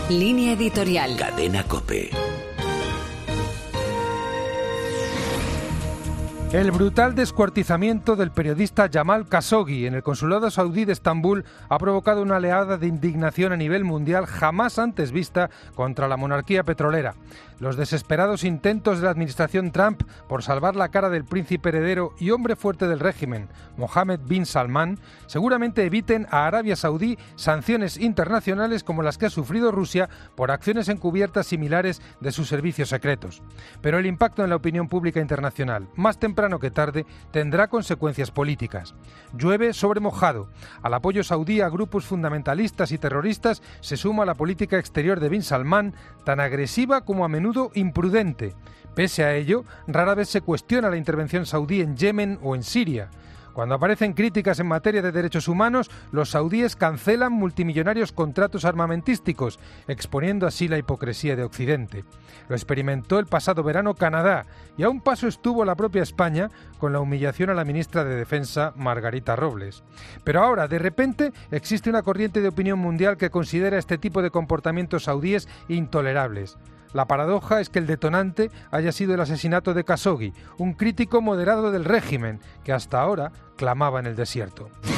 Línea editorial. Cadena COPE. El brutal descuartizamiento del periodista Jamal Khashoggi en el consulado saudí de Estambul ha provocado una oleada de indignación a nivel mundial jamás antes vista contra la monarquía petrolera. Los desesperados intentos de la administración Trump por salvar la cara del príncipe heredero y hombre fuerte del régimen, Mohammed bin Salman, seguramente eviten a Arabia Saudí sanciones internacionales como las que ha sufrido Rusia por acciones encubiertas similares de sus servicios secretos. Pero el impacto en la opinión pública internacional, más temprano que tarde, tendrá consecuencias políticas. Llueve sobre mojado. Al apoyo saudí a grupos fundamentalistas y terroristas se suma la política exterior de bin Salman, tan agresiva como a menudo imprudente. Pese a ello, rara vez se cuestiona la intervención saudí en Yemen o en Siria. Cuando aparecen críticas en materia de derechos humanos, los saudíes cancelan multimillonarios contratos armamentísticos, exponiendo así la hipocresía de Occidente. Lo experimentó el pasado verano Canadá, y a un paso estuvo la propia España con la humillación a la ministra de Defensa, Margarita Robles. Pero ahora, de repente, existe una corriente de opinión mundial que considera este tipo de comportamientos saudíes intolerables. La paradoja es que el detonante haya sido el asesinato de Khashoggi, un crítico moderado del régimen que hasta ahora clamaba en el desierto.